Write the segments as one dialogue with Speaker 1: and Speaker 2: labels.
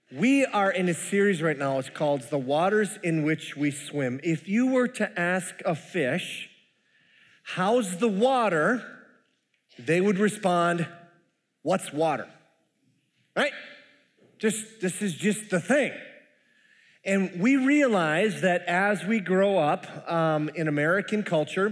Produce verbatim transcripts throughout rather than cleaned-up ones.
Speaker 1: We are in a series right now. It's called The Waters in Which We Swim. If you were to ask a fish, how's the water? They would respond, what's water? Right? Just, this is just the thing. And we realize that as we grow up um, in American culture,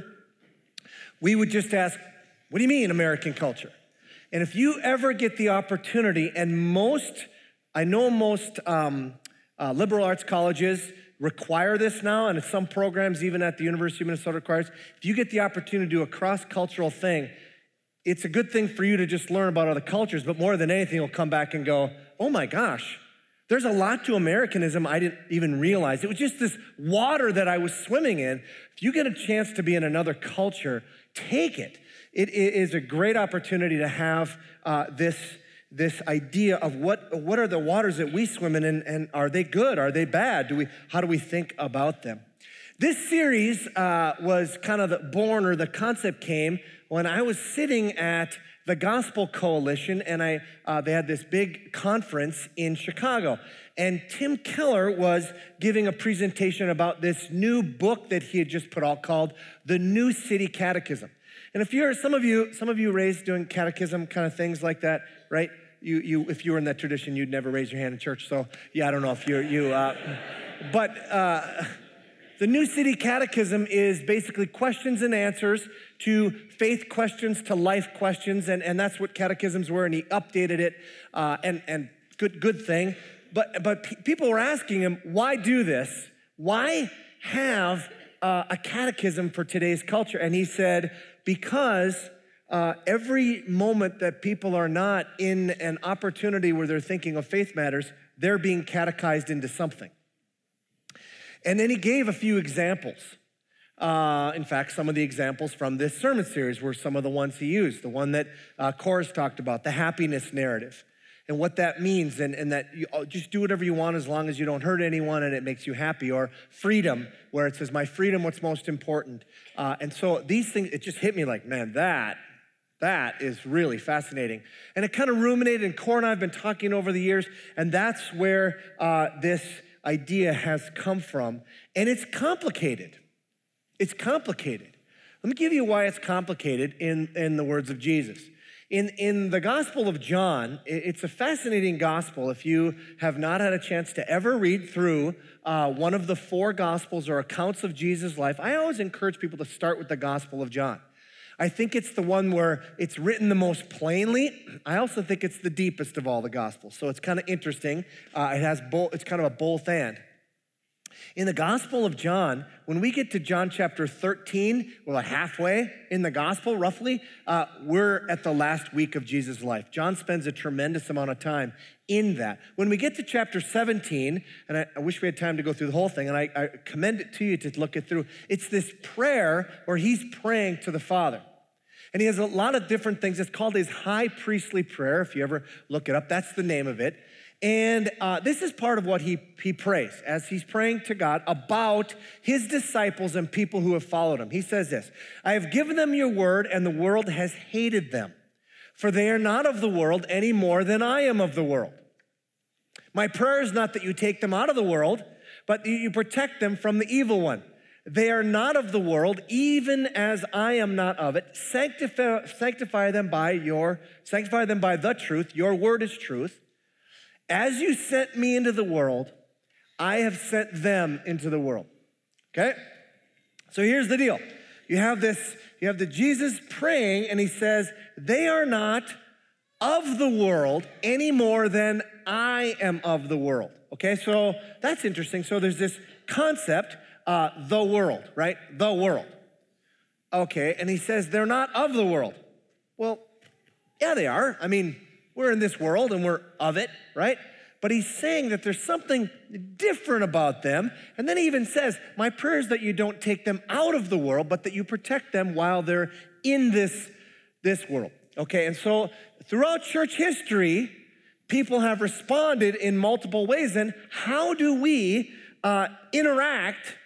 Speaker 1: we would just ask, what do you mean American culture? And if you ever get the opportunity, and most, I know most um, uh, liberal arts colleges require this now, and some programs, even at the University of Minnesota requires, if you get the opportunity to do a cross-cultural thing, it's a good thing for you to just learn about other cultures, but more than anything, you'll come back and go, oh my gosh, there's a lot to Americanism I didn't even realize. It was just this water that I was swimming in. If you get a chance to be in another culture, take it. It is a great opportunity to have uh, this, this idea of what, what are the waters that we swim in, and, and are they good? Are they bad? Do we, how do we think about them? This series uh, was kind of the born, or the concept came when I was sitting at the Gospel Coalition, and I uh, they had this big conference in Chicago. And Tim Keller was giving a presentation about this new book that he had just put out called The New City Catechism. And if you're, some of you, some of you raised doing catechism kind of things like that, right? You, you, if you were in that tradition, you'd never raise your hand in church. So yeah, I don't know if you're, you, uh, but uh, the New City Catechism is basically questions and answers to faith questions, to life questions, and, and that's what catechisms were, and he updated it, uh, and, and good, good thing. But, but pe- people were asking him, why do this? Why have uh, a catechism for today's culture? And he said, because uh, every moment that people are not in an opportunity where they're thinking of faith matters, they're being catechized into something. And then he gave a few examples. Uh, in fact, some of the examples from this sermon series were some of the ones he used. The one that uh, Cora's talked about, the happiness narrative, and what that means, and, and that you just do whatever you want as long as you don't hurt anyone and it makes you happy. Or freedom, where it says, my freedom, what's most important. Uh, and so these things, it just hit me like, man, that, that is really fascinating. And it kind of ruminated, and Cora and I have been talking over the years, and that's where uh, this idea has come from. And it's complicated. It's complicated. Let me give you why it's complicated in, in the words of Jesus. In, in the Gospel of John, it's a fascinating gospel. If you have not had a chance to ever read through uh, one of the four Gospels or accounts of Jesus' life, I always encourage people to start with the Gospel of John. I think it's the one where it's written the most plainly. I also think it's the deepest of all the Gospels. So it's kind of interesting. Uh, it has both, it's kind of a both and. In the Gospel of John, when we get to John chapter thirteen, we're like halfway in the Gospel, roughly, uh, we're at the last week of Jesus' life. John spends a tremendous amount of time in that. When we get to chapter seventeen, and I, I wish we had time to go through the whole thing, and I, I commend it to you to look it through, it's this prayer where he's praying to the Father. And he has a lot of different things. It's called his high priestly prayer, if you ever look it up. That's the name of it. And uh, this is part of what he, he prays as he's praying to God about his disciples and people who have followed him. He says this, I have given them your word, and the world has hated them, for they are not of the world any more than I am of the world. My prayer is not that you take them out of the world, but that you protect them from the evil one. They are not of the world, even as I am not of it. Sanctify, sanctify them by your, sanctify them by the truth. Your word is truth. As you sent me into the world, I have sent them into the world. Okay? So here's the deal. You have this, you have the Jesus praying, and he says, they are not of the world any more than I am of the world. Okay, so that's interesting. So there's this concept, uh, the world, right? The world. Okay, and he says they're not of the world. Well, yeah, they are. I mean, we're in this world and we're of it, right? But he's saying that there's something different about them. And then he even says, my prayer is that you don't take them out of the world, but that you protect them while they're in this, this world. Okay, and so throughout church history, people have responded in multiple ways. And how do we uh, interact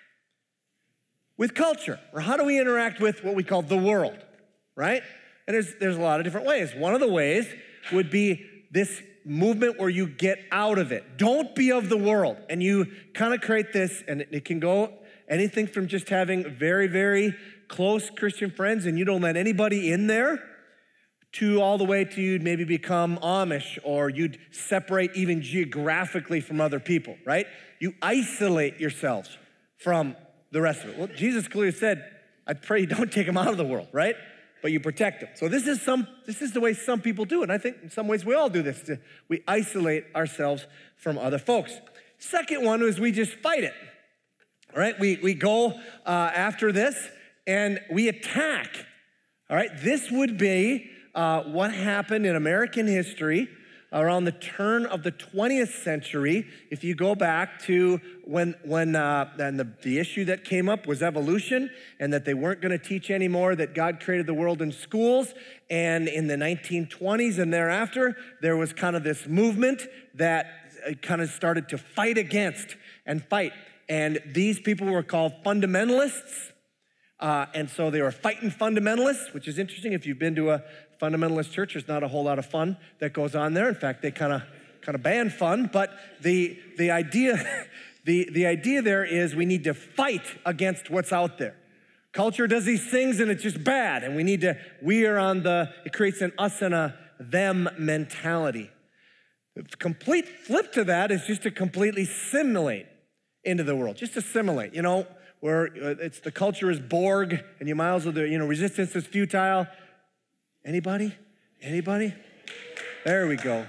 Speaker 1: with culture? Or how do we interact with what we call the world, right? And there's, there's a lot of different ways. One of the ways would be this movement where you get out of it. Don't be of the world. And you kind of create this, and it can go anything from just having very, very close Christian friends and you don't let anybody in there, to all the way to you'd maybe become Amish, or you'd separate even geographically from other people, right? You isolate yourselves from the rest of it. Well, Jesus clearly said, I pray you don't take them out of the world, right? But you protect them. So this is some. This is the way some people do it. And I think in some ways we all do this. We isolate ourselves from other folks. Second one is we just fight it, all right? We, we go uh, after this and we attack, all right? This would be Uh, what happened in American history around the turn of the twentieth century. If you go back to when, when uh, and the, the issue that came up was evolution, and that they weren't going to teach anymore that God created the world in schools. And in the nineteen twenties and thereafter, there was kind of this movement that kind of started to fight against and fight. And these people were called fundamentalists. Uh, and so they were fighting fundamentalists, which is interesting. If you've been to a fundamentalist church, there's not a whole lot of fun that goes on there. In fact, they kind of kind of ban fun. But the the idea the the idea there is we need to fight against what's out there. Culture does these things and it's just bad, and we need to. We are on the. It creates an us and a them mentality. The complete flip to that is just to completely assimilate into the world. Just assimilate. You know, where it's the culture is Borg, and you miles of the you know resistance is futile. Anybody? Anybody? There we go.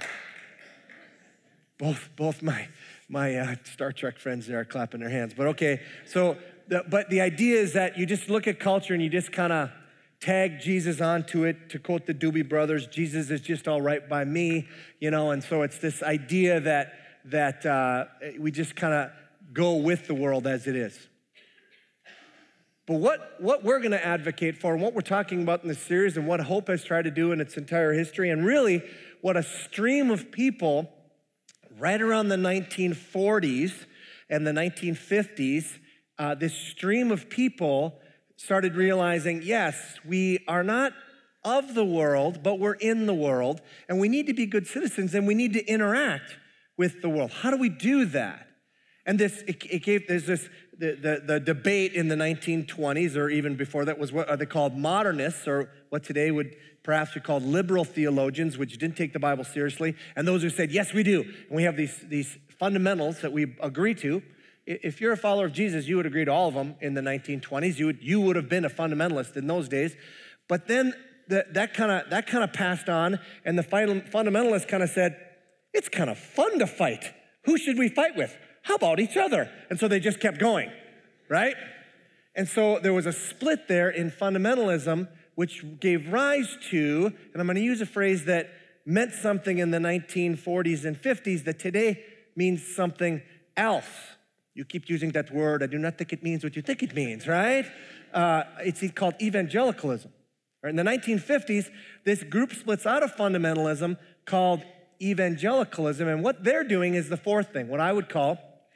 Speaker 1: Both, both my my uh, Star Trek friends there are clapping their hands. But okay, so the, but the idea is that you just look at culture and you just kind of tag Jesus onto it. To quote the Doobie Brothers, Jesus is just all right by me, you know. And so it's this idea that that uh, we just kind of go with the world as it is. But what, what we're going to advocate for, and what we're talking about in this series, and what Hope has tried to do in its entire history, and really what a stream of people right around the nineteen forties and the nineteen fifties, uh, this stream of people started realizing, yes, we are not of the world, but we're in the world, and we need to be good citizens, and we need to interact with the world. How do we do that? And this, it, it gave, there's this, the, the, the debate in the nineteen twenties, or even before that, was what are they called, modernists, or what today would perhaps be called liberal theologians, which didn't take the Bible seriously, and those who said, yes, we do. And we have these, these fundamentals that we agree to. If you're a follower of Jesus, you would agree to all of them in the nineteen twenties. You would, you would have been a fundamentalist in those days. But then the, that kind of that kind of passed on, and the fundamentalists kind of said, it's kind of fun to fight. Who should we fight with? How about each other? And so they just kept going, right? And so there was a split there in fundamentalism, which gave rise to, and I'm going to use a phrase that meant something in the nineteen forties and fifties that today means something else. You keep using that word. I do not think it means what you think it means, right? Uh, it's called evangelicalism. Right? In the nineteen fifties, this group splits out of fundamentalism called evangelicalism, and what they're doing is the fourth thing, what I would call,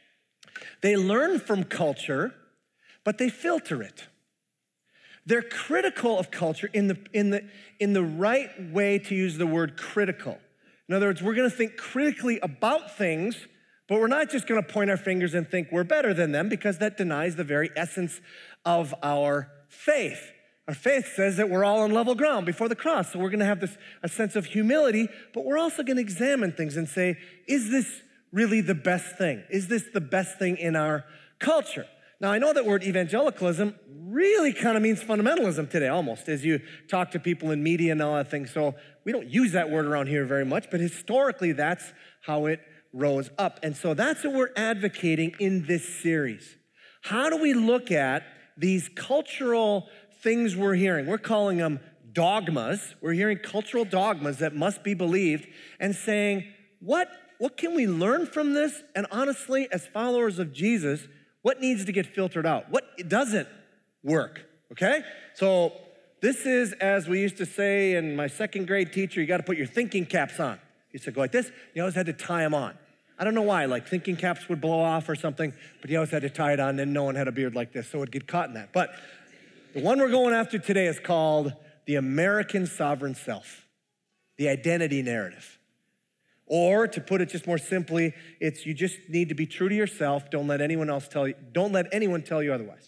Speaker 1: they learn from culture, but they filter it. They're critical of culture in the, in the, in the right way to use the word critical. In other words, we're going to think critically about things, but we're not just going to point our fingers and think we're better than them, because that denies the very essence of our faith. Our faith says that we're all on level ground before the cross. So we're going to have this a sense of humility, but we're also going to examine things and say, is this really the best thing? Is this the best thing in our culture? Now, I know that word evangelicalism really kind of means fundamentalism today, almost, as you talk to people in media and all that thing. So we don't use that word around here very much, but historically, that's how it rose up. And so that's what we're advocating in this series. How do we look at these cultural things we're hearing? We're calling them dogmas. We're hearing cultural dogmas that must be believed, and saying, what, what can we learn from this? And honestly, as followers of Jesus, what needs to get filtered out? What doesn't work, okay? So this is, as we used to say in my second grade teacher, you got to put your thinking caps on. He used to go like this. You always had to tie them on. I don't know why, like thinking caps would blow off or something, but you always had to tie it on, and no one had a beard like this, so it would get caught in that. But the one we're going after today is called the American sovereign self, the identity narrative. Or to put it just more simply, it's you just need to be true to yourself. Don't let anyone else tell you, don't let anyone tell you otherwise.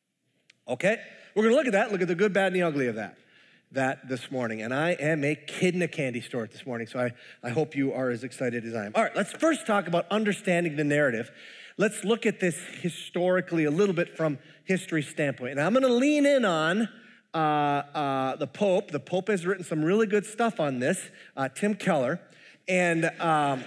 Speaker 1: Okay? We're gonna look at that, look at the good, bad, and the ugly of that, that this morning. And I am a kid in a candy store this morning, so I, I hope you are as excited as I am. All right, let's first talk about understanding the narrative. Let's look at this historically a little bit from history standpoint. And I'm gonna lean in on uh, uh, the Pope. The Pope has written some really good stuff on this, uh, Tim Keller. And um,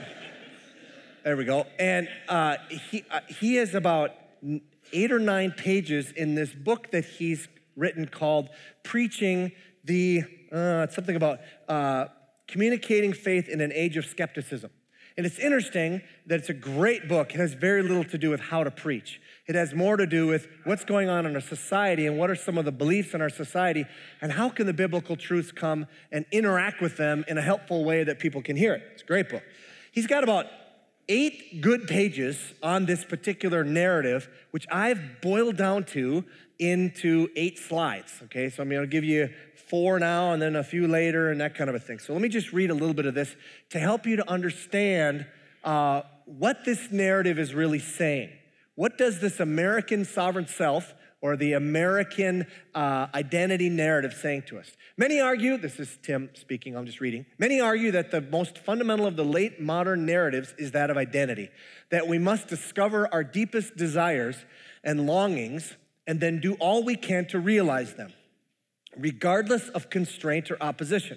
Speaker 1: there we go. And uh, he, uh, he has about eight or nine pages in this book that he's written called Preaching the, uh, something about uh, communicating faith in an age of skepticism. And it's interesting that it's a great book. It has very little to do with how to preach. It has more to do with what's going on in our society and what are some of the beliefs in our society and how can the biblical truths come and interact with them in a helpful way that people can hear it. It's a great book. He's got about eight good pages on this particular narrative, which I've boiled down to into eight slides, okay? So I'm gonna give you four now and then a few later and that kind of a thing. So let me just read a little bit of this to help you to understand uh, what this narrative is really saying. What does this American sovereign self or the American uh, identity narrative saying to us? Many argue, this is Tim speaking, I'm just reading. Many argue that the most fundamental of the late modern narratives is that of identity, that we must discover our deepest desires and longings and then do all we can to realize them, regardless of constraint or opposition.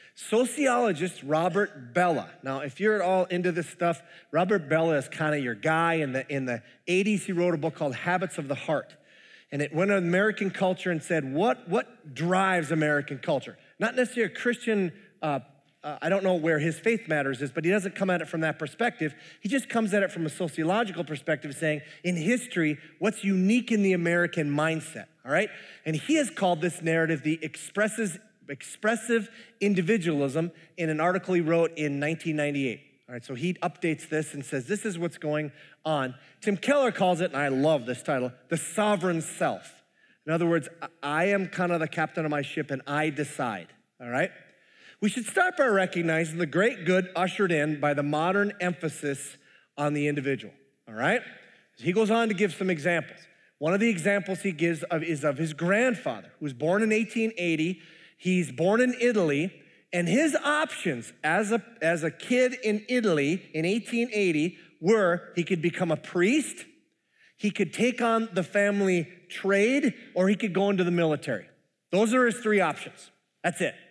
Speaker 1: Sociologist Robert Bellah. Now, if you're at all into this stuff, Robert Bellah is kind of your guy. In the, in the eighties, he wrote a book called Habits of the Heart. And it went on American culture and said, what, what drives American culture? Not necessarily a Christian, uh, uh, I don't know where his faith matters is, but he doesn't come at it from that perspective. He just comes at it from a sociological perspective saying, in history, what's unique in the American mindset, all right? And he has called this narrative the expresses, expressive individualism in an article he wrote in nineteen ninety-eight. All right, so he updates this and says, this is what's going on. Tim Keller calls it, and I love this title, the sovereign self. In other words, I am kind of the captain of my ship and I decide, all right? We should start by recognizing the great good ushered in by the modern emphasis on the individual, all right? He goes on to give some examples. One of the examples he gives of is of his grandfather, who was born in eighteen eighty. He's born in Italy, and his options as a, as a kid in Italy in eighteen eighty were he could become a priest, he could take on the family trade, or he could go into the military. Those are his three options. That's it.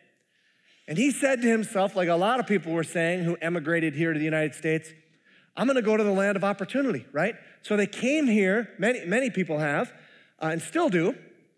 Speaker 1: And he said to himself, like a lot of people were saying who emigrated here to the United States, I'm gonna go to the land of opportunity, right? So they came here, many, many people have, uh, and still do,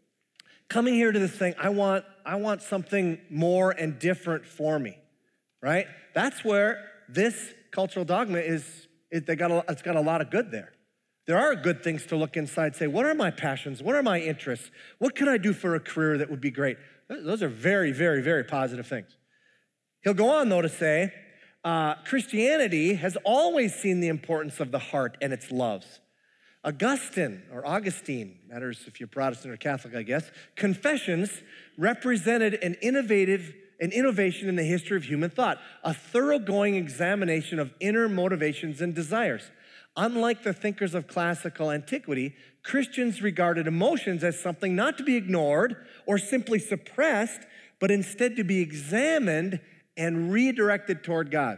Speaker 1: coming here to this thing, I want, I want something more and different for me, right? That's where this cultural dogma is, it, they got a, it's got a lot of good there. There are good things to look inside, say, what are my passions? What are my interests? What can I do for a career that would be great? Those are very, very, very positive things. He'll go on, though, to say, uh, Christianity has always seen the importance of the heart and its loves. Augustine, or Augustine, matters if you're Protestant or Catholic, I guess, Confessions represented an innovative, an innovation in the history of human thought, a thoroughgoing examination of inner motivations and desires. Unlike the thinkers of classical antiquity, Christians regarded emotions as something not to be ignored or simply suppressed, but instead to be examined and redirected toward God.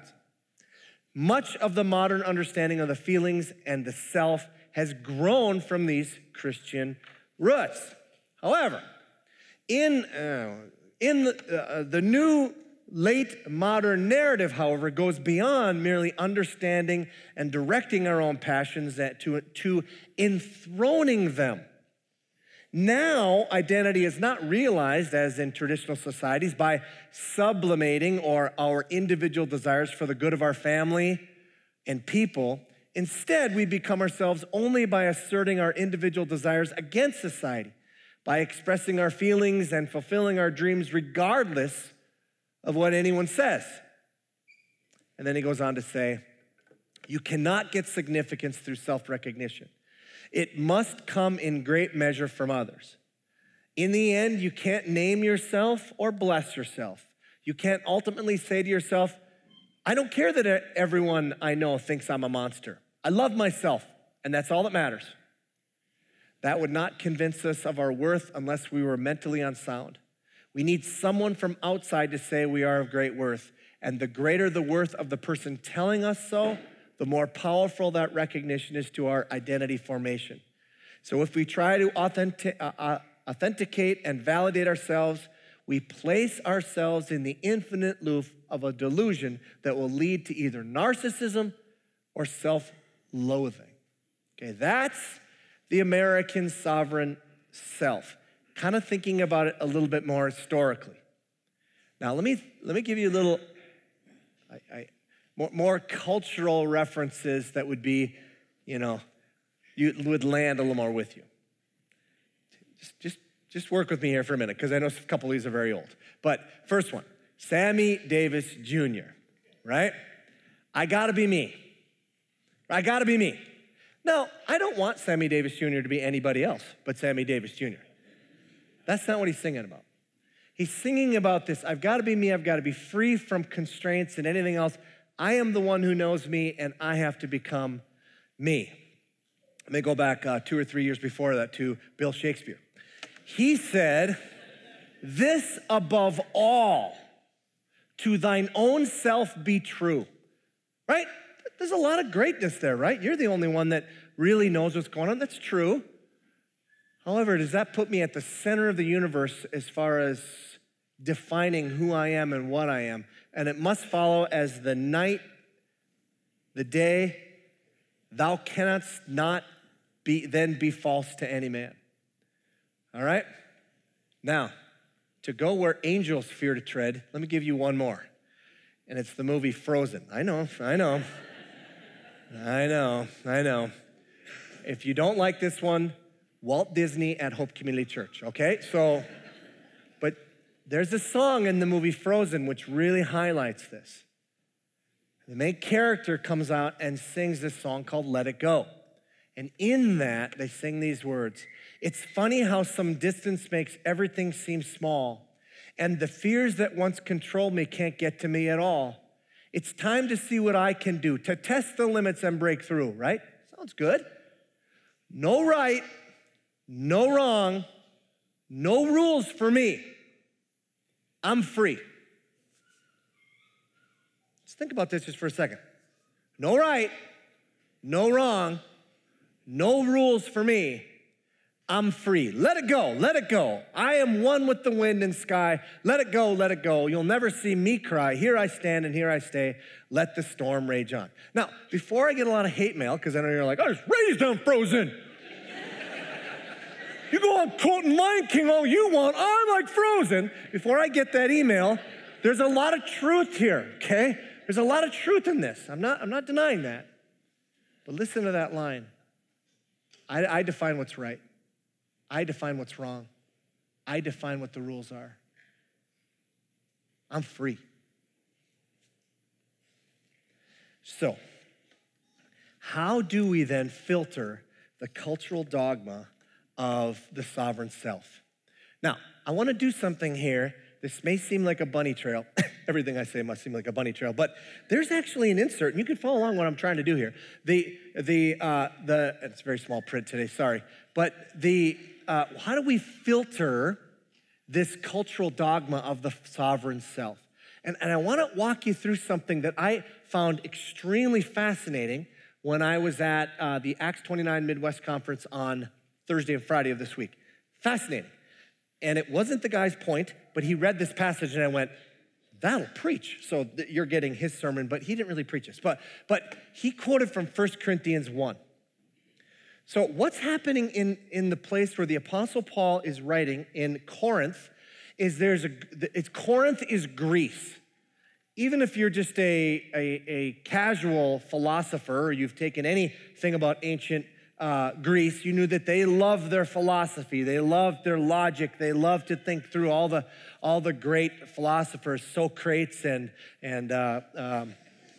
Speaker 1: Much of the modern understanding of the feelings and the self has grown from these Christian roots. However, in, uh, in the, uh, the new late modern narrative, however, goes beyond merely understanding and directing our own passions to, to enthroning them. Now, identity is not realized, as in traditional societies, by sublimating or our individual desires for the good of our family and people. Instead, we become ourselves only by asserting our individual desires against society, by expressing our feelings and fulfilling our dreams regardless of what anyone says. And then he goes on to say, you cannot get significance through self-recognition. It must come in great measure from others. In the end, you can't name yourself or bless yourself. You can't ultimately say to yourself, I don't care that everyone I know thinks I'm a monster. I love myself, and that's all that matters. That would not convince us of our worth unless we were mentally unsound. We need someone from outside to say we are of great worth. And the greater the worth of the person telling us so, the more powerful that recognition is to our identity formation. So if we try to authentic, uh, uh, authenticate and validate ourselves, we place ourselves in the infinite loop of a delusion that will lead to either narcissism or self-loathing. Okay, that's the American sovereign self. Kind of thinking about it a little bit more historically. Now, let me, let me give you a little, I, I, more, more cultural references that would be, you know, you would land a little more with you. Just, just, just work with me here for a minute, because I know a couple of these are very old. But first one, Sammy Davis Junior, right? I gotta be me. I gotta be me. Now, I don't want Sammy Davis Junior to be anybody else but Sammy Davis Junior That's not what he's singing about. He's singing about this, I've got to be me, I've got to be free from constraints and anything else. I am the one who knows me, and I have to become me. Let me go back uh, two or three years before that to Bill Shakespeare. He said, this above all, to thine own self be true, right? There's a lot of greatness there, right? You're the only one that really knows what's going on. That's true. However, does that put me at the center of the universe as far as defining who I am and what I am? And it must follow as the night, the day, thou cannot not be then be false to any man. All right? Now, to go where angels fear to tread, let me give you one more. And it's the movie Frozen. I know, I know. I know, I know. If you don't like this one, Walt Disney at Hope Community Church, okay? So, but there's a song in the movie Frozen which really highlights this. The main character comes out and sings this song called Let It Go. And in that, they sing these words. It's funny how some distance makes everything seem small, and the fears that once controlled me can't get to me at all. It's time to see what I can do, to test the limits and break through, right? Sounds good. No right, no wrong, no rules for me. I'm free. Let's think about this just for a second. No right, no wrong, no rules for me. I'm free. Let it go, let it go. I am one with the wind and sky. Let it go, let it go. You'll never see me cry. Here I stand and here I stay. Let the storm rage on. Now, before I get a lot of hate mail, because I know you're like, I was raised on Frozen. You go on quoting Lion King all you want. I like Frozen. Before I get that email, there's a lot of truth here, okay? There's a lot of truth in this. I'm not, I'm not denying that. But listen to that line. I, I define what's right. I define what's wrong. I define what the rules are. I'm free. So, how do we then filter the cultural dogma of the sovereign self? Now, I want to do something here. This may seem like a bunny trail. Everything I say must seem like a bunny trail, but there's actually an insert, and you can follow along what I'm trying to do here. The, the, uh, the, it's very small print today, sorry, but the, uh, how do we filter this cultural dogma of the sovereign self? And, and I want to walk you through something that I found extremely fascinating when I was at uh, the Acts twenty-nine Midwest Conference on Thursday and Friday of this week. Fascinating. And it wasn't the guy's point, but he read this passage and I went, that'll preach. So th- you're getting his sermon, but he didn't really preach this. But, but he quoted from First Corinthians one. So what's happening in, in the place where the Apostle Paul is writing in Corinth is there's a, it's Corinth is Greece. Even if you're just a, a, a casual philosopher, or you've taken anything about ancient uh, Greece, you knew that they loved their philosophy, they loved their logic, they loved to think through all the all the great philosophers, Socrates and and uh, um,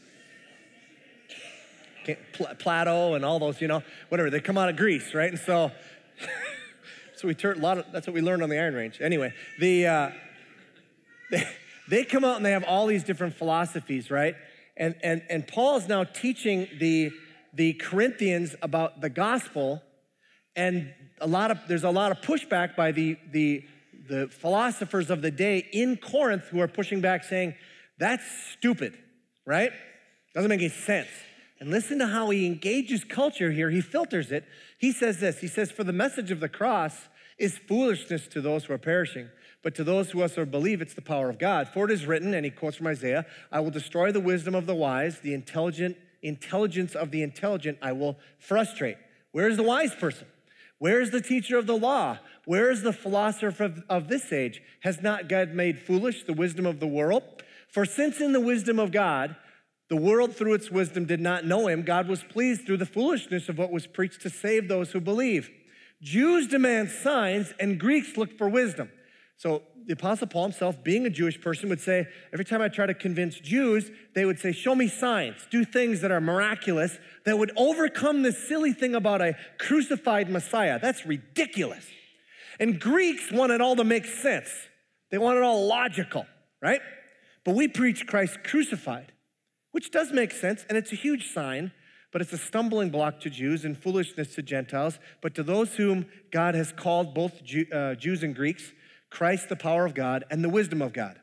Speaker 1: Plato and all those, you know, whatever. They come out of Greece, right? And so, so we turn a lot of that's what we learned on the Iron Range. Anyway, the uh, they they come out and they have all these different philosophies, right? And, and, and Paul is now teaching the, the Corinthians about the gospel, and a lot of, there's a lot of pushback by the, the, the philosophers of the day in Corinth who are pushing back saying, that's stupid, right? Doesn't make any sense. And listen to how he engages culture here. He filters it. He says this, he says, for the message of the cross is foolishness to those who are perishing, but to those who also believe it's the power of God. For it is written, and he quotes from Isaiah, I will destroy the wisdom of the wise, the intelligent intelligence of the intelligent I will frustrate. Where's the wise person? Where's the teacher of the law? Where is the philosopher of, of this age? Has not God made foolish the wisdom of the world? For since in the wisdom of God, the world through its wisdom did not know him, God was pleased through the foolishness of what was preached to save those who believe. Jews demand signs and Greeks look for wisdom. So the Apostle Paul himself, being a Jewish person, would say, every time I try to convince Jews, they would say, show me signs, do things that are miraculous, that would overcome this silly thing about a crucified Messiah. That's ridiculous. And Greeks want it all to make sense. They want it all logical, right? But we preach Christ crucified, which does make sense, and it's a huge sign, but it's a stumbling block to Jews and foolishness to Gentiles. But to those whom God has called, both Jew, uh, Jews and Greeks, Christ, the power of God, and the wisdom of God.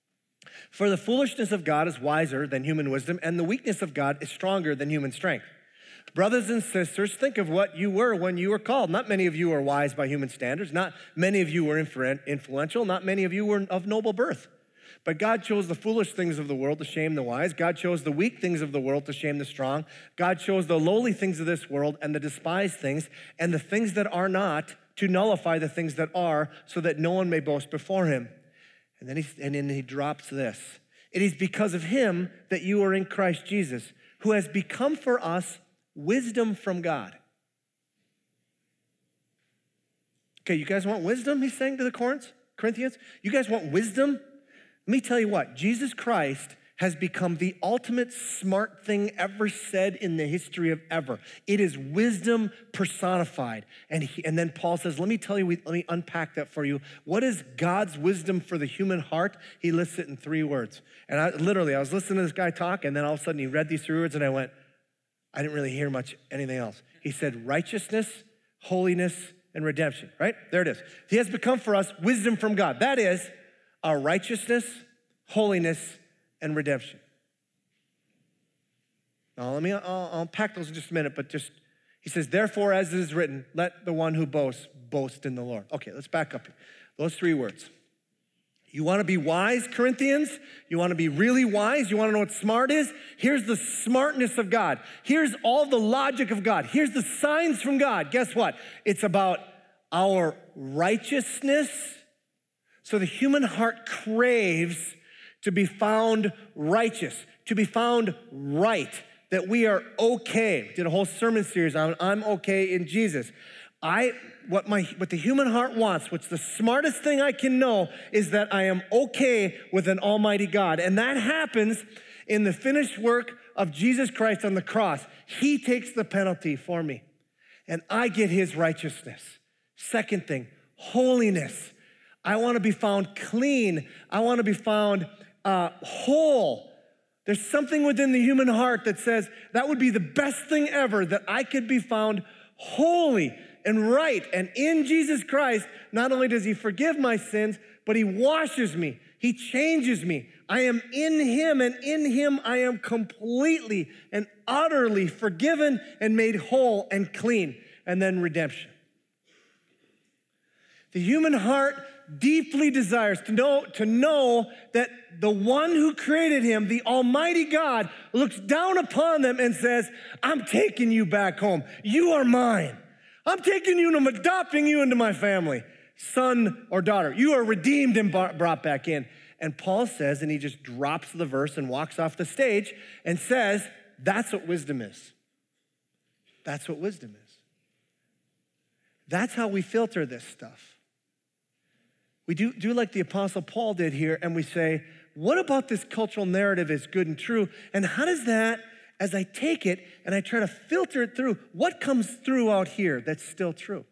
Speaker 1: For the foolishness of God is wiser than human wisdom, and the weakness of God is stronger than human strength. Brothers and sisters, think of what you were when you were called. Not many of you are wise by human standards. Not many of you were influential. Not many of you were of noble birth. But God chose the foolish things of the world to shame the wise. God chose the weak things of the world to shame the strong. God chose the lowly things of this world and the despised things and the things that are not to nullify the things that are, so that no one may boast before him. And then he, and then he drops this. It is because of him that you are in Christ Jesus, who has become for us wisdom from God. Okay, you guys want wisdom, he's saying to the Corinthians? You guys want wisdom? Let me tell you what, Jesus Christ has become the ultimate smart thing ever said in the history of ever. It is wisdom personified. And, he, and then Paul says, let me tell you, let me unpack that for you. What is God's wisdom for the human heart? He lists it in three words. And I literally, I was listening to this guy talk, and then all of a sudden he read these three words, and I went, I didn't really hear much anything else. He said righteousness, holiness, and redemption, right? There it is. He has become for us wisdom from God. That is our righteousness, holiness, and redemption. Now, let me, I'll, I'll unpack those in just a minute, but just, he says, therefore, as it is written, let the one who boasts, boast in the Lord. Okay, let's back up here. Those three words. You want to be wise, Corinthians? You want to be really wise? You want to know what smart is? Here's the smartness of God. Here's all the logic of God. Here's the signs from God. Guess what? It's about our righteousness. So the human heart craves to be found righteous, to be found right, that we are okay. We did a whole sermon series on I'm okay in Jesus. I, what my, what the human heart wants, what's the smartest thing I can know, is that I am okay with an almighty God. And that happens in the finished work of Jesus Christ on the cross. He takes the penalty for me, and I get his righteousness. Second thing, holiness. I want to be found clean. I want to be found uh, whole. There's something within the human heart that says that would be the best thing ever, that I could be found holy and right. And in Jesus Christ, not only does he forgive my sins, but he washes me. He changes me. I am in him, and in him I am completely and utterly forgiven and made whole and clean. And then redemption. The human heart deeply desires to know, to know that the one who created him, the Almighty God, looks down upon them and says, I'm taking you back home. You are mine. I'm taking you and I'm adopting you into my family, son or daughter. You are redeemed and brought back in. And Paul says, and he just drops the verse and walks off the stage and says, that's what wisdom is. That's what wisdom is. That's how we filter this stuff. We do, do like the Apostle Paul did here, and we say, what about this cultural narrative is good and true? And how does that, as I take it and I try to filter it through, what comes through out here that's still true?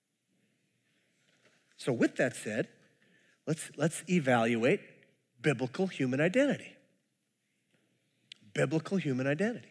Speaker 1: So with that said, let's, let's evaluate biblical human identity. biblical human identity.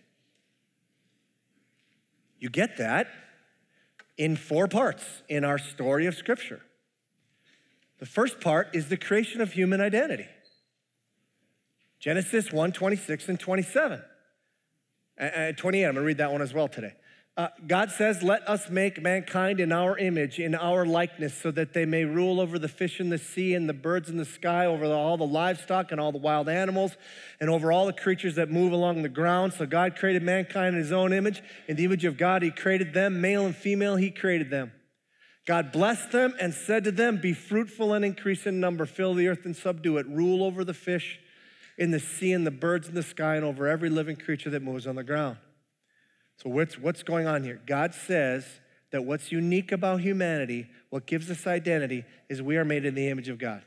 Speaker 1: You get that in four parts in our story of Scripture. The first part is the creation of human identity. Genesis one, twenty-six and twenty-seven. Uh, twenty-eight, I'm going to read that one as well today. Uh, God says, let us make mankind in our image, in our likeness, so that they may rule over the fish in the sea and the birds in the sky, over the, all the livestock and all the wild animals, and over all the creatures that move along the ground. So God created mankind in his own image. In the image of God, he created them. Male and female, he created them. God blessed them and said to them, be fruitful and increase in number, fill the earth and subdue it, rule over the fish in the sea and the birds in the sky and over every living creature that moves on the ground. So what's, what's going on here? God says that what's unique about humanity, what gives us identity, is we are made in the image of God.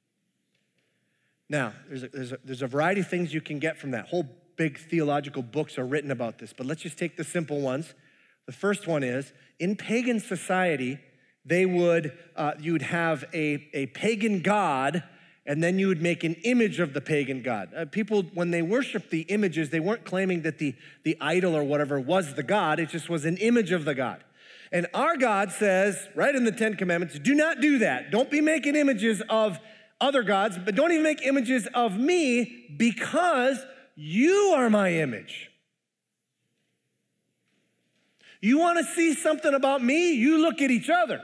Speaker 1: Now, there's a, there's a, there's a variety of things you can get from that. Whole big theological books are written about this, but let's just take the simple ones. The first one is, in pagan society, they would, uh, you would have a, a pagan god, and then you would make an image of the pagan god. Uh, people, when they worshiped the images, they weren't claiming that the, the idol or whatever was the god. It just was an image of the god. And our God says, right in the Ten Commandments, do not do that. Don't be making images of other gods, but don't even make images of me, because you are my image. You want to see something about me? You look at each other.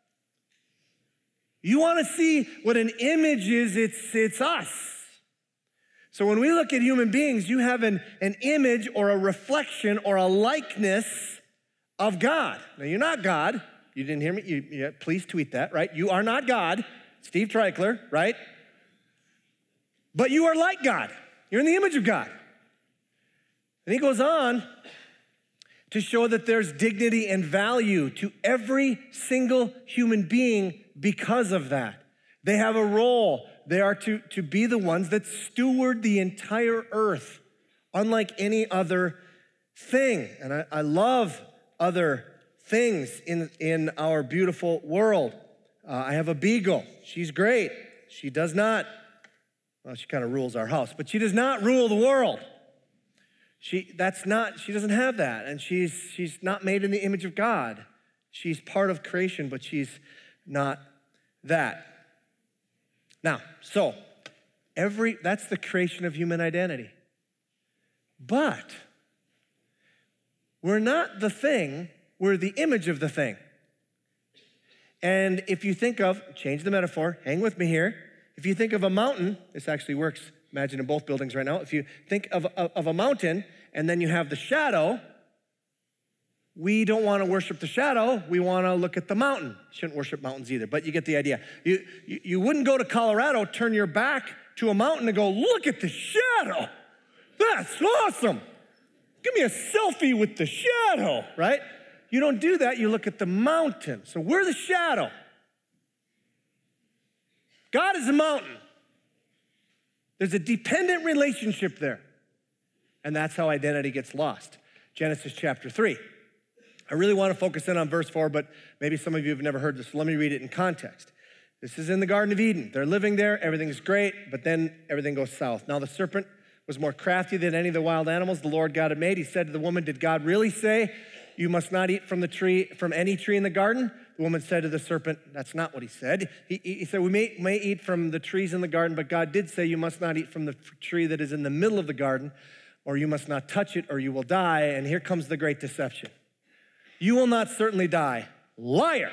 Speaker 1: You want to see what an image is, it's, it's us. So when we look at human beings, you have an, an image or a reflection or a likeness of God. Now, you're not God. You didn't hear me? You, yeah, please tweet that, right? You are not God. Steve Treichler, right? But you are like God. You're in the image of God. And he goes on to show that there's dignity and value to every single human being because of that. They have a role. They are to, to be the ones that steward the entire earth, unlike any other thing. And I, I love other things in, in our beautiful world. Uh, I have a beagle. She's great. She does not, well, she kind of rules our house, but she does not rule the world. She, that's not, she doesn't have that. And she's, she's not made in the image of God. She's part of creation, but she's not that. Now, so every, that's the creation of human identity. But we're not the thing, we're the image of the thing. And if you think of, change the metaphor, hang with me here. If you think of a mountain, this actually works, imagine in both buildings right now. If you think of, of, of a mountain and then you have the shadow, we don't want to worship the shadow. We want to look at the mountain. Shouldn't worship mountains either, but you get the idea. You, you, you wouldn't go to Colorado, turn your back to a mountain and go, look at the shadow. That's awesome. Give me a selfie with the shadow, right? You don't do that. You look at the mountain. So we're the shadow. God is a mountain. There's a dependent relationship there. And that's how identity gets lost. Genesis chapter three. I really want to focus in on verse four, but maybe some of you have never heard this. So let me read it in context. This is in the Garden of Eden. They're living there. Everything's great, but then everything goes south. Now the serpent was more crafty than any of the wild animals the Lord God had made. He said to the woman, did God really say you must not eat from the tree, from any tree in the garden? The woman said to the serpent, that's not what he said. He, he said, we may, may eat from the trees in the garden, but God did say you must not eat from the tree that is in the middle of the garden, or you must not touch it, or you will die. And here comes the great deception. You will not certainly die. Liar.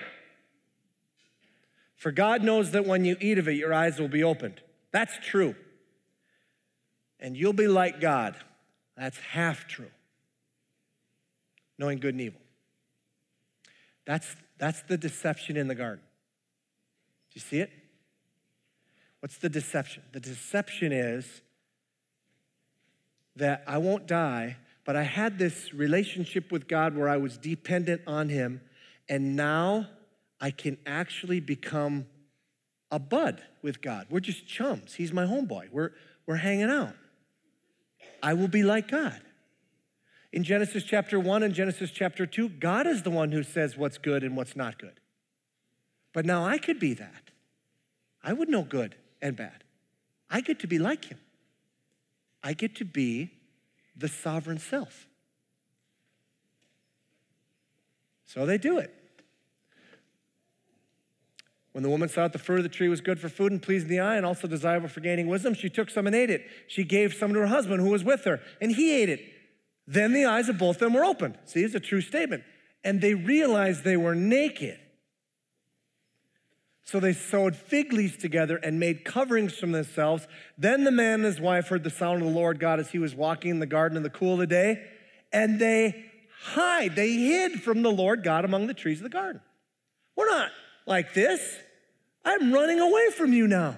Speaker 1: For God knows that when you eat of it, your eyes will be opened. That's true. And you'll be like God. That's half true. Knowing good and evil. That's, that's the deception in the garden. Do you see it? What's the deception? The deception is that I won't die, but I had this relationship with God where I was dependent on him, and now I can actually become a bud with God. We're just chums. He's my homeboy. We're, we're hanging out. I will be like God. In Genesis chapter one and Genesis chapter two, God is the one who says what's good and what's not good. But now I could be that. I would know good and bad. I get to be like him. I get to be the sovereign self. So they do it. When the woman saw that the fruit of the tree was good for food and pleasing the eye and also desirable for gaining wisdom, she took some and ate it. She gave some to her husband who was with her, and he ate it. Then the eyes of both of them were opened. See, it's a true statement. And they realized they were naked. So they sewed fig leaves together and made coverings from themselves. Then the man and his wife heard the sound of the Lord God as he was walking in the garden in the cool of the day, and they hide. They hid from the Lord God among the trees of the garden. We're not like this. I'm running away from you now.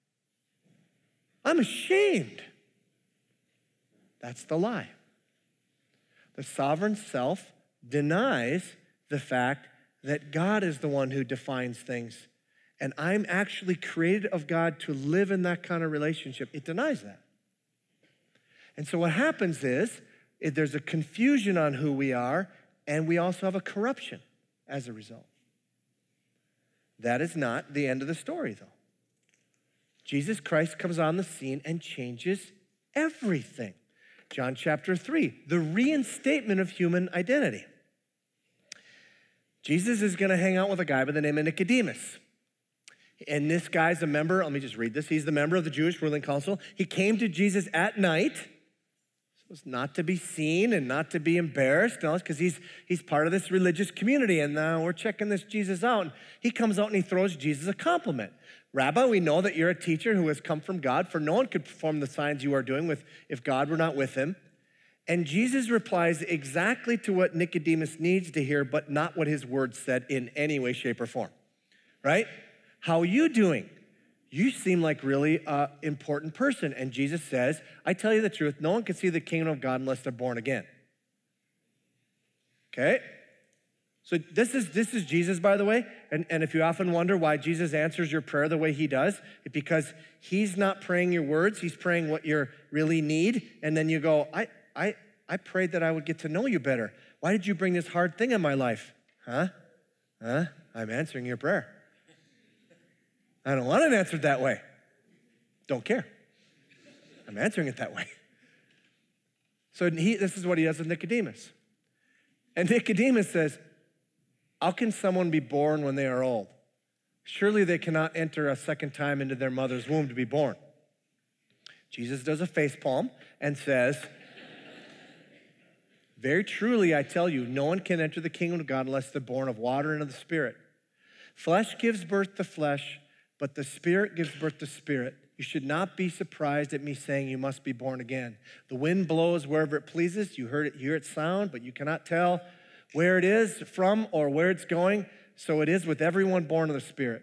Speaker 1: I'm ashamed. That's the lie. The sovereign self denies the fact that God is the one who defines things. And I'm actually created of God to live in that kind of relationship. It denies that. And so what happens is, is there's a confusion on who we are, and we also have a corruption as a result. That is not the end of the story, though. Jesus Christ comes on the scene and changes everything. John chapter three, the reinstatement of human identity. Jesus is going to hang out with a guy by the name of Nicodemus. And this guy's a member, let me just read this. He's the member of the Jewish ruling council. He came to Jesus at night. So it's not to be seen and not to be embarrassed, no, because he's, he's part of this religious community. And now we're checking this Jesus out. And he comes out and he throws Jesus a compliment. Rabbi, we know that you're a teacher who has come from God, for no one could perform the signs you are doing with if God were not with him. And Jesus replies exactly to what Nicodemus needs to hear, but not what his words said in any way, shape, or form, right? How are you doing? You seem like really uh, important person. And Jesus says, I tell you the truth, no one can see the kingdom of God unless they're born again. Okay? So this is this is Jesus, by the way. And, and if you often wonder why Jesus answers your prayer the way he does, it's because he's not praying your words, he's praying what you really need. And then you go, I, I, I prayed that I would get to know you better. Why did you bring this hard thing in my life? Huh? Huh? I'm answering your prayer. I don't want it answered that way. Don't care. I'm answering it that way. So he, this is what he does with Nicodemus. And Nicodemus says, how can someone be born when they are old? Surely they cannot enter a second time into their mother's womb to be born. Jesus does a face palm and says, very truly I tell you, no one can enter the kingdom of God unless they're born of water and of the Spirit. Flesh gives birth to flesh, but the Spirit gives birth to spirit. You should not be surprised at me saying you must be born again. The wind blows wherever it pleases. You heard it, you hear its sound, but you cannot tell where it is from or where it's going. So it is with everyone born of the Spirit.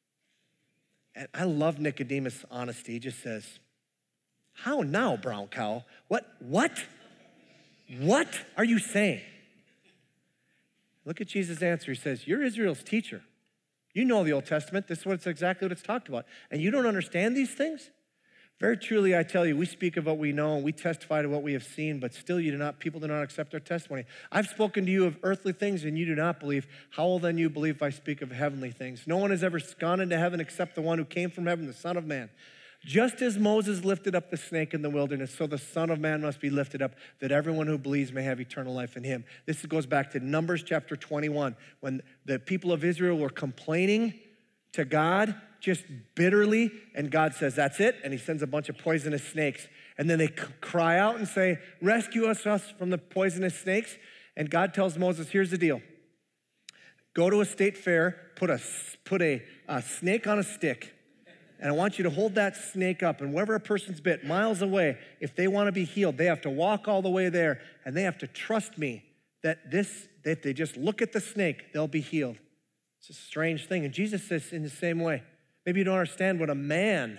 Speaker 1: And I love Nicodemus' honesty. He just says, how now, brown cow? What, what? What are you saying? Look at Jesus' answer. He says, you're Israel's teacher. You know the Old Testament. This is what it's exactly what it's talked about. And you don't understand these things? Very truly, I tell you, we speak of what we know and we testify to what we have seen, but still you do not, people do not accept our testimony. I've spoken to you of earthly things and you do not believe. How will then you believe if I speak of heavenly things? No one has ever gone into heaven except the one who came from heaven, the Son of Man. Just as Moses lifted up the snake in the wilderness, so the Son of Man must be lifted up, that everyone who believes may have eternal life in him. This goes back to Numbers chapter twenty-one, when the people of Israel were complaining to God just bitterly, and God says, that's it, and he sends a bunch of poisonous snakes. And then they c- cry out and say, rescue us, us from the poisonous snakes. And God tells Moses, here's the deal. Go to a state fair, put a, put a, a snake on a stick, and I want you to hold that snake up, and wherever a person's bit, miles away, if they want to be healed, they have to walk all the way there, and they have to trust me that this, that if they just look at the snake, they'll be healed. It's a strange thing. And Jesus says in the same way, maybe you don't understand what a man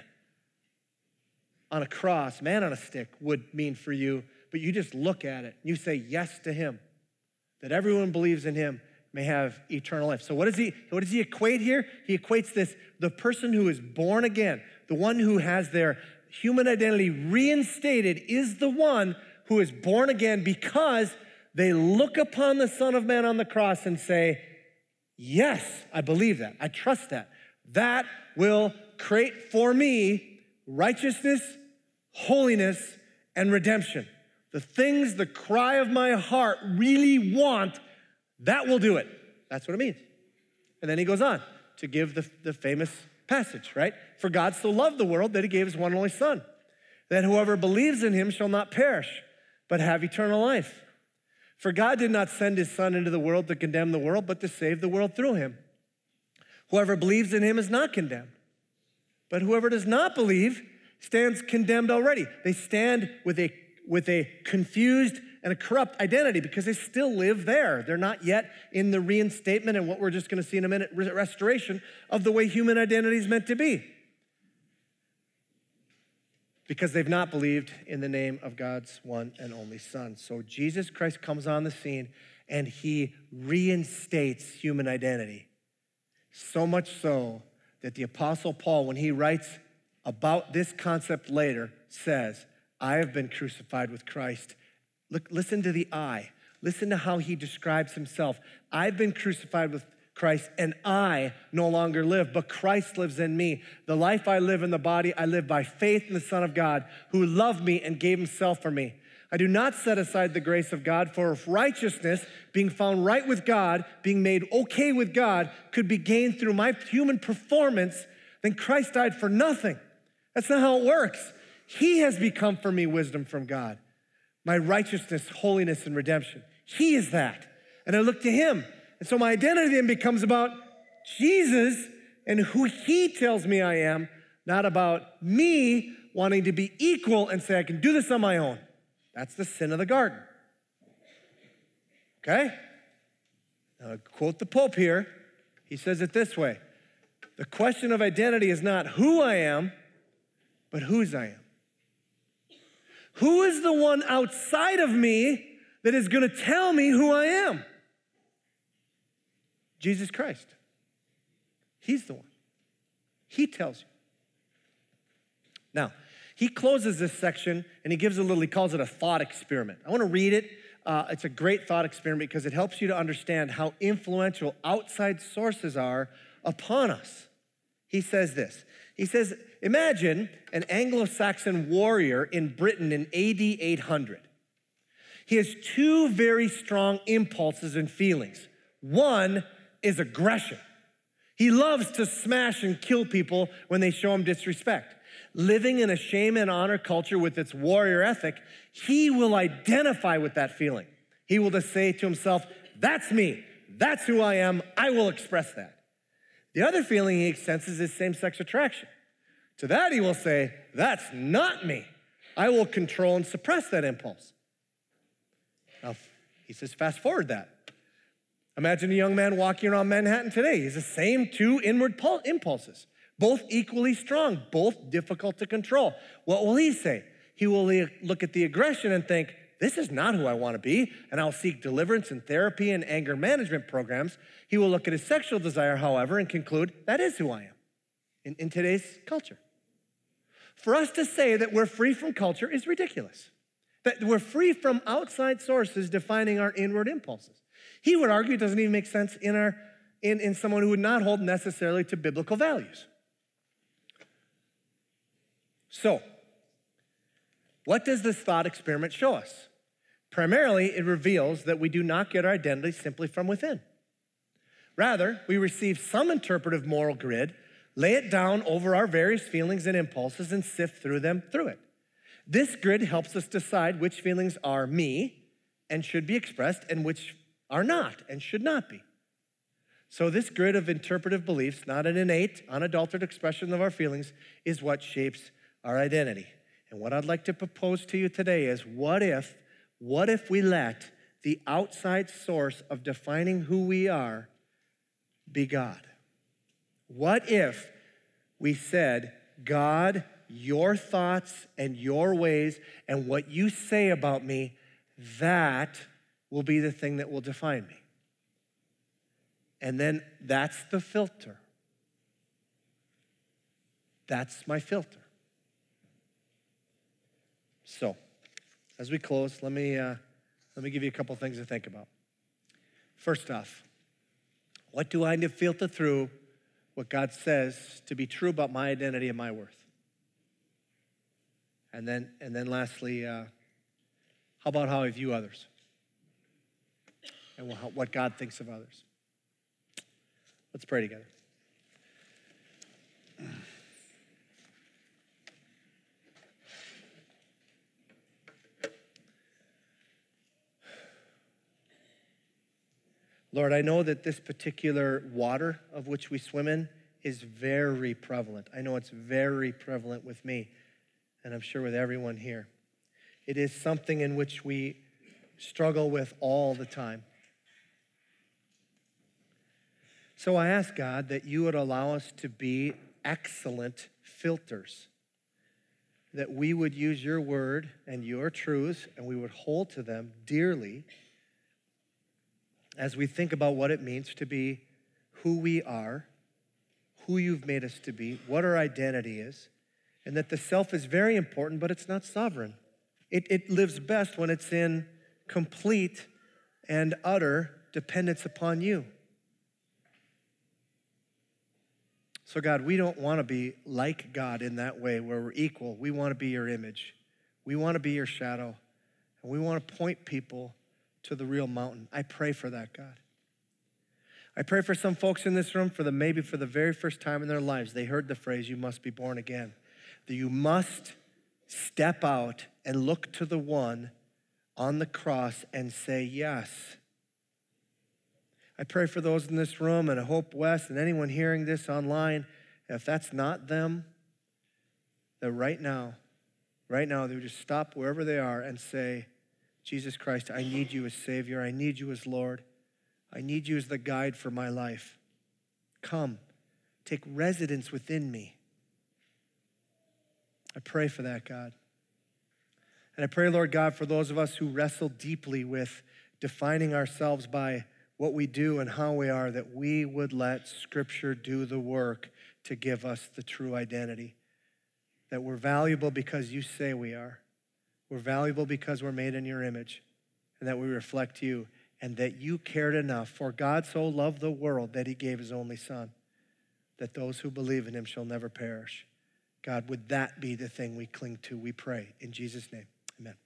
Speaker 1: on a cross, man on a stick would mean for you, but you just look at it. You say yes to him, that everyone believes in him may have eternal life. So what does he, what does he equate here? He equates this, the person who is born again, the one who has their human identity reinstated is the one who is born again because they look upon the Son of Man on the cross and say, yes, I believe that. I trust that. That will create for me righteousness, holiness, and redemption. the things the cry of my heart really want, that will do it. That's what it means. And then he goes on to give the, the famous passage, right? For God so loved the world that he gave his one and only son, that whoever believes in him shall not perish, but have eternal life. For God did not send his son into the world to condemn the world, but to save the world through him. Whoever believes in him is not condemned, but whoever does not believe stands condemned already. They stand with a, with a confused and a corrupt identity because they still live there. They're not yet in the reinstatement and what we're just going to see in a minute, restoration of the way human identity is meant to be. Because they've not believed in the name of God's one and only Son. So Jesus Christ comes on the scene and he reinstates human identity. So much so that the Apostle Paul, when he writes about this concept later, says, I have been crucified with Christ. Look, listen to the I. Listen to how he describes himself. I've been crucified with Christ, and I no longer live, but Christ lives in me. The life I live in the body, I live by faith in the Son of God, who loved me and gave himself for me. I do not set aside the grace of God, for if righteousness, being found right with God, being made okay with God, could be gained through my human performance, then Christ died for nothing. That's not how it works. He has become for me wisdom from God, my righteousness, holiness, and redemption. He is that. And I look to him. And so my identity then becomes about Jesus and who he tells me I am, not about me wanting to be equal and say I can do this on my own. That's the sin of the garden. Okay? Now, I quote the Pope here. He says it this way. The question of identity is not who I am, but whose I am. Who is the one outside of me that is going to tell me who I am? Jesus Christ. He's the one. He tells you. Now, he closes this section and he gives a little, he calls it a thought experiment. I want to read it. Uh, it's a great thought experiment because it helps you to understand how influential outside sources are upon us. He says this. He says, imagine an Anglo-Saxon warrior in Britain in A D eight hundred. He has two very strong impulses and feelings. One is aggression. He loves to smash and kill people when they show him disrespect. Living in a shame and honor culture with its warrior ethic, he will identify with that feeling. He will just say to himself, that's me, that's who I am, I will express that. The other feeling he senses is same-sex attraction. To that he will say, that's not me. I will control and suppress that impulse. Now, he says, fast forward that. Imagine a young man walking around Manhattan today. He's the same two inward impulses, both equally strong, both difficult to control. What will he say? He will look at the aggression and think, this is not who I want to be, and I'll seek deliverance and therapy and anger management programs. He will look at his sexual desire, however, and conclude, that is who I am in, in today's culture. For us to say that we're free from culture is ridiculous, that we're free from outside sources defining our inward impulses. He would argue it doesn't even make sense in, our, in, in someone who would not hold necessarily to biblical values. So, what does this thought experiment show us? Primarily, it reveals that we do not get our identity simply from within. Rather, we receive some interpretive moral grid, lay it down over our various feelings and impulses, and sift through them through it. This grid helps us decide which feelings are me and should be expressed and which are not and should not be. So this grid of interpretive beliefs, not an innate, unadulterated expression of our feelings, is what shapes our identity. And what I'd like to propose to you today is, what if, what if we let the outside source of defining who we are be God? What if we said, God, your thoughts and your ways and what you say about me, that will be the thing that will define me. And then that's the filter. That's my filter. So, as we close, let me, uh, let me give you a couple things to think about. First off, what do I need to filter through what God says to be true about my identity and my worth? And then, and then lastly, uh, How about how I view others? And what God thinks of others. Let's pray together. Lord, I know that this particular water of which we swim in is very prevalent. I know it's very prevalent with me, and I'm sure with everyone here. It is something in which we struggle with all the time. So I ask, God, that you would allow us to be excellent filters, that we would use your word and your truths, and we would hold to them dearly as we think about what it means to be who we are, who you've made us to be, what our identity is, and that the self is very important, but it's not sovereign. It, it lives best when it's in complete and utter dependence upon you. So God, we don't want to be like God in that way where we're equal. We want to be your image. We want to be your shadow. And we want to point people to the real mountain. I pray for that, God. I pray for some folks in this room for the maybe for the very first time in their lives, they heard the phrase, you must be born again. That you must step out and look to the one on the cross and say yes. I pray for those in this room and at Hope West and anyone hearing this online, if that's not them, that right now, right now, they would just stop wherever they are and say, Jesus Christ, I need you as Savior. I need you as Lord. I need you as the guide for my life. Come, take residence within me. I pray for that, God. And I pray, Lord God, for those of us who wrestle deeply with defining ourselves by what we do and how we are, that we would let Scripture do the work to give us the true identity. That we're valuable because you say we are. We're valuable because we're made in your image, and that we reflect you, and that you cared enough, for God so loved the world that he gave his only son, that those who believe in him shall never perish. God, would that be the thing we cling to, we pray. In Jesus' name, amen.